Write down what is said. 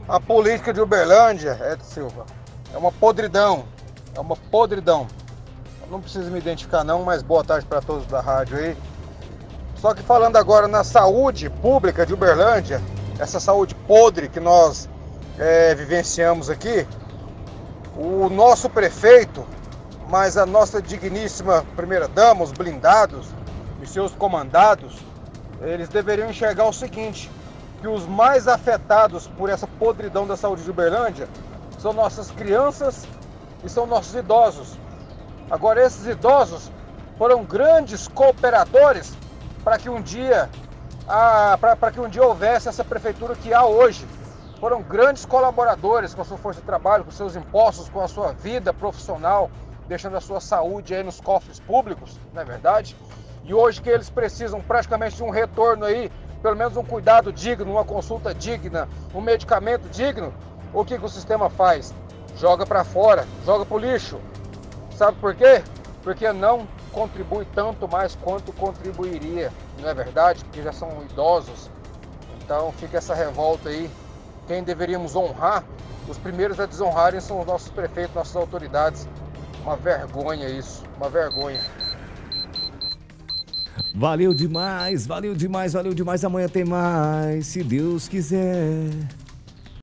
A política de Uberlândia, Edson Silva, é uma podridão. É uma podridão. Eu não preciso me identificar não, mas boa tarde para todos da rádio aí. Só que falando agora na saúde pública de Uberlândia, essa saúde podre que nós vivenciamos aqui, o nosso prefeito, mas a nossa digníssima primeira-dama, os blindados e seus comandados, eles deveriam enxergar o seguinte, que os mais afetados por essa podridão da saúde de Uberlândia são nossas crianças e são nossos idosos. Agora, esses idosos foram grandes cooperadores para que um dia houvesse essa prefeitura que há hoje. Foram grandes colaboradores com a sua força de trabalho, com seus impostos, com a sua vida profissional, deixando a sua saúde aí nos cofres públicos, não é verdade? E hoje que eles precisam praticamente de um retorno aí, pelo menos um cuidado digno, uma consulta digna, um medicamento digno, o que o sistema faz? Joga para fora, joga pro lixo. Sabe por quê? Porque não contribui tanto mais quanto contribuiria, não é verdade? Porque já são idosos. Então fica essa revolta aí. Quem deveríamos honrar, os primeiros a desonrarem são os nossos prefeitos, nossas autoridades. Uma vergonha isso, uma vergonha. Valeu demais, valeu demais, valeu demais. Amanhã tem mais, se Deus quiser.